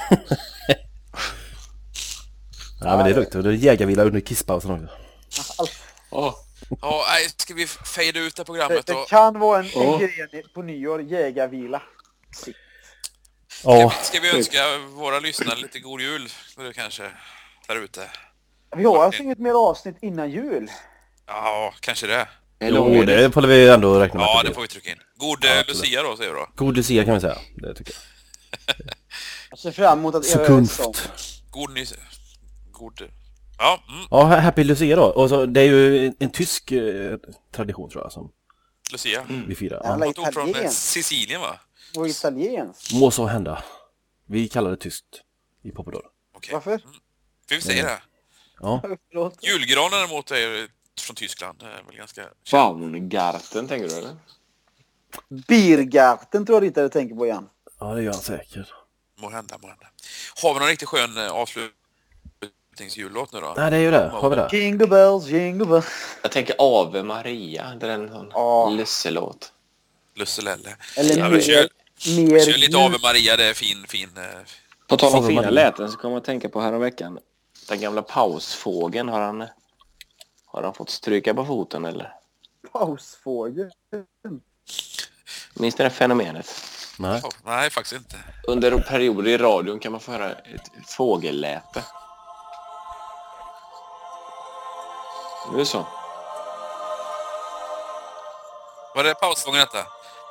Ja, men det är lugnt. Det är jägarvila under kisspausen också. Åh, Ja, nej, ska vi fade ut det programmet Det, då? det kan vara en, en Ja. grej på nyår, jägarvila. Ska Ja, vi, ska vi önska våra lyssnare lite god jul kanske där ute? Vi har alltså inget mer avsnitt innan jul. Ja, kanske det. jo, det får vi ändå räkna med. Ja, att det blir. får vi trycka in. God Ja, eh, Lucia då, säger du då. God Lucia kan vi säga. Det tycker jag. Jag ser fram emot att era Sekundst. God nys... God... Ja, mm. Ja, Happy Lucia då. Och så, det är ju en, en tysk eh, tradition tror jag som Lucia. vi firar. Jävla Ja. Något ord från eh, italien. Sicilien, va? Och italienskt. Må så hända. Vi kallar det tyst i Popodor. Okej. Varför? Vi säger det. Ja. Förlåt. Julgranen däremot är ju från Tyskland. Det är väl ganska... Baumgarten tänker du eller? Biergarten tror jag inte jag tänker på igen. ja, det gör han säkert. Må hända, må hända. Har vi någon riktigt skön eh, avslutningsjullåt nu då? Nej, det är ju det. Har vi det? Jingle bells, jingle bells. Jag tänker Ave Maria. Det är en sån Ja. lusselåt. Lusselelle. Eller Ja, mer, vi kör, mer kör lite Ave Maria, det är fin, fin... Eh, På tal om Ave fina Maria. läten så kommer jag att tänka på häromveckan. Den gamla pausfågeln, har han, har han fått stryka på foten eller? pausfågel. Minns ni det fenomenet? Nej. oh, nej, faktiskt inte. Under perioder i radion kan man få höra ett fågelläte. Nu är det så. Var det pausfången detta?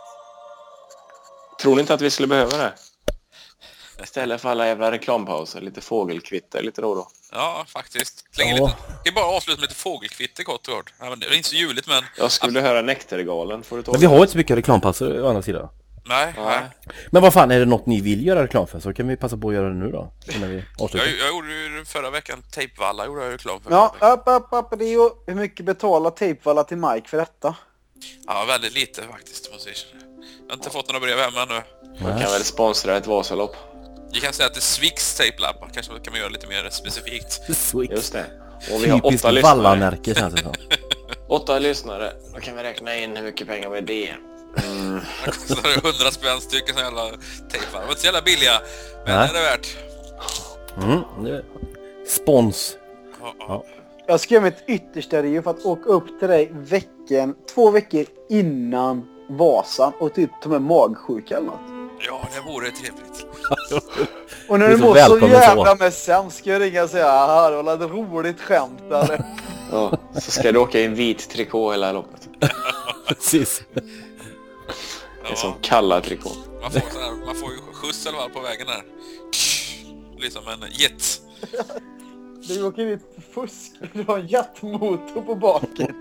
Tror ni inte att vi skulle behöva det? Istället för alla jävla reklampauser, lite fågelkvitter, lite då och då. Ja, faktiskt. Länge Ja. lite. Vi bara avsluta med lite fågelkvitter kort och kort. Ja, men det är inte så juligt, men... Jag skulle höra Nektargalen, får du ta Men vi har inte så mycket reklampasser å andra sidan. Nej, Ja. nej. Men vad fan, är det något ni vill göra reklam för så kan vi passa på att göra det nu då. Innan vi avslutar. Jag, jag gjorde ju förra veckan Tejpvalla, gjorde jag reklam för. Ja, upp, upp, upp, Rio. Hur mycket betalar Tejpvalla till Mike för detta? Ja, väldigt lite faktiskt. Måste jag säga. Jag har inte fått några brev hemma ännu. Man kan väl sponsra ett Vasalopp. Vi kan säga att det är Swix tejplappar. Kanske kan man göra lite mer specifikt. Sweet. Just det. Och vi har Typiskt åtta lyssnare. vallamärke känns det som. Åtta lyssnare. Då kan vi räkna in hur mycket pengar med det. Mm. Så är det hundra spänn stycken som jävla tejpar. De var inte så jävla billiga. Men Nej. det är det värt. Mm. det- Spons. Ja, ja. Ja. Jag ska göra mitt yttersta Rio för att åka upp till dig veckan, två veckor innan Vasan och typ ta med magsjuka eller något. ja, det vore trevligt. Och när Du är du så mår så välkommen jävla så. med sen ska jag ringa och säga aha, det var ett roligt skämt eller? Ja, så ska du åka i en vit trikå hela loppet. Precis. En sån kalla trikå. Man får, sån här, man får ju skjuts eller vad på vägen där. Liksom en jet. Du åker dit för fusk. Du har en jetmotor på baken.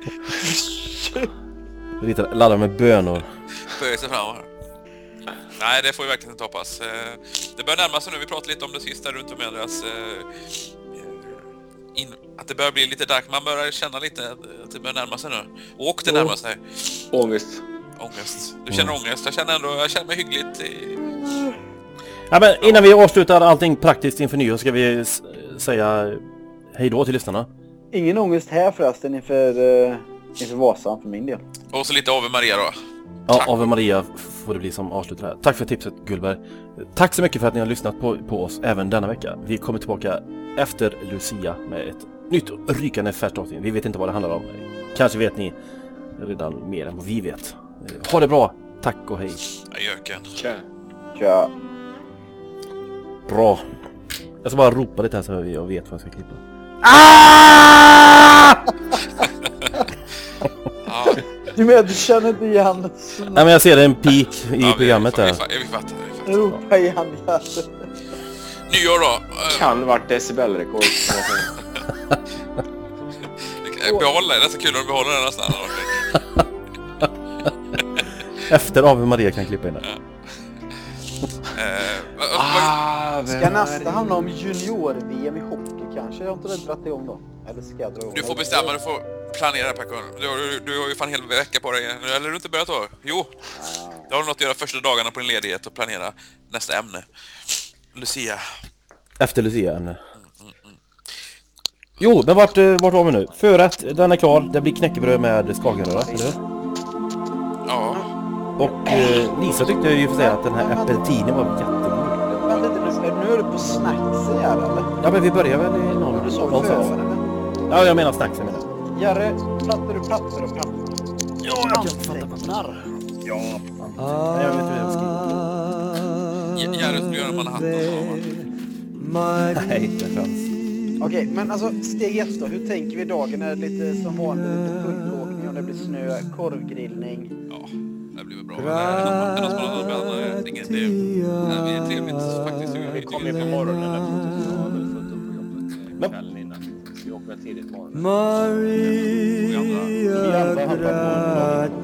Lite laddar med bönor. Böjer sig fram här. Nej, det får vi verkligen inte hoppas. Eh, Det börjar närma sig nu. Vi pratade lite om det sista runt om Andreas. eh, in, att det börjar bli lite dags. Man börjar känna lite att det börjar närma sig nu. Och det närmar sig. Ångest. Ångest. Du känner ångest. Jag känner ändå, jag känner mig hyggligt. i- Ja, men innan vi avslutar allting praktiskt inför nyår ska vi s- säga hej då till lyssnarna. Ingen ångest här förresten inför, uh, inför Vasan för min del. Och så lite Ave Maria då. Ja, Tack. Ave Maria får det bli som avslutar här. Tack för tipset Gullberg. Tack så mycket för att ni har lyssnat på, på oss även denna vecka. Vi kommer tillbaka efter Lucia med ett nytt rykande färskt avsnitt. Vi vet inte vad det handlar om. Kanske vet ni redan mer än vad vi vet. Ha det bra. Tack och hej. Ajöken. Tja. Tja. Bra. Jag ska bara ropa lite här så jag vet vad jag ska klippa. Ja, Du menar du känner inte igen Nej, men jag ser en peak i ja, vi- programmet vi, där. vi, vi, vi fattar. Vi fattar. ropa igen ja. Nyår då. Eh, Kan vart decibelrekord. kan jag säga. Behålla det. Det är så kul om du behåller den nästan. Efter Ave Maria kan klippa in det. Eh, vad- vad- Ave Ska nästa Maria. handla om junior-V M i hockey kanske? Jag har inte det dragit igång då. Eller ska jag dra igång? Du får bestämma, du får planera Pekon. Du, du, du har ju fan hela vecka på dig. Eller har du inte börjat då? Jo. Då har du något att göra första dagarna på din ledighet och planera nästa ämne. Lucia. Efter Lucia. En... Jo, men vart, eh, vart var vi nu? Förrätt, den är klar. Det blir knäckebröd med skagenröra, eller hur? Ja. Och eh, Lisa tyckte ju för sig att den här appeltini var jättegod. Vänta lite nu, nu är du på snacksen här eller? Ja, men vi börjar väl i någon, Du sa någonstans. förrätt eller? Ja, jag menar snacksen menar jag. Jarre, plattar du papper och papper? Ja, jag kan fatta papper. Ja, fan. Jag vet inte hur jag skriver. Järre skulle göra man hade och så. Nej, det fanns. Okej, men alltså steg ett då. Hur tänker vi dagen? Är det lite som vanligt, lite pulkåkning, om det blir snö, korvgrillning? Ja, det blir väl bra. Det är något som har något med det. Det är trevligt faktiskt. Vi kom ju på morgonen efter att jag hade fått upp på jobbet kvällen innan. Vi åker tidigt morgon. Maria Gratia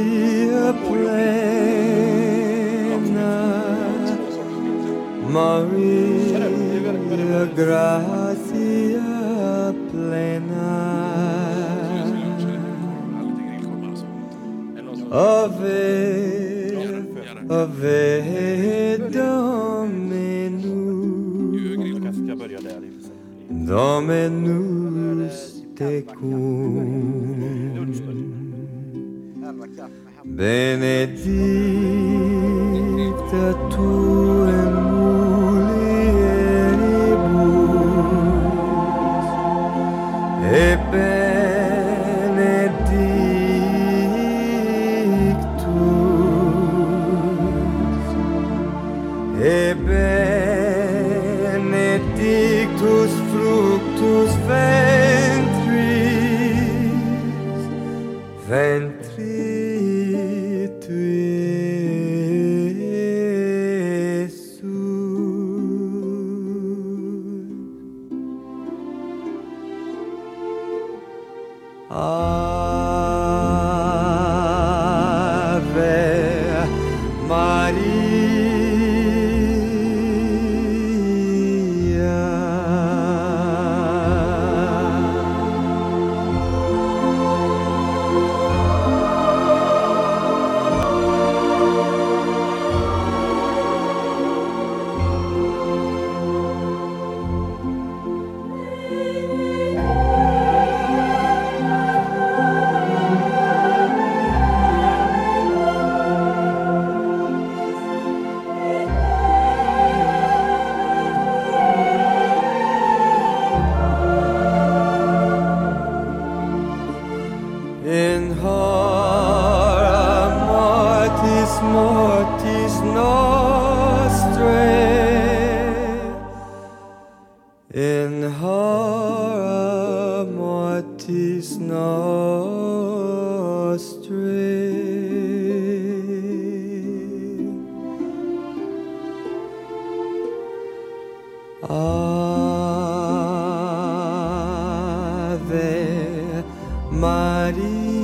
plena, Maria Gratia plena, Ave, Ave Dominus, Jag börjar där. Dominus tecum, benedicta tu in mulieribus, et benedictus, et benedictus fructus ventris, ventri tui, Jesus. Ave in hora mortis mortis nostrae, in hora mortis nostrae, Ave Maria.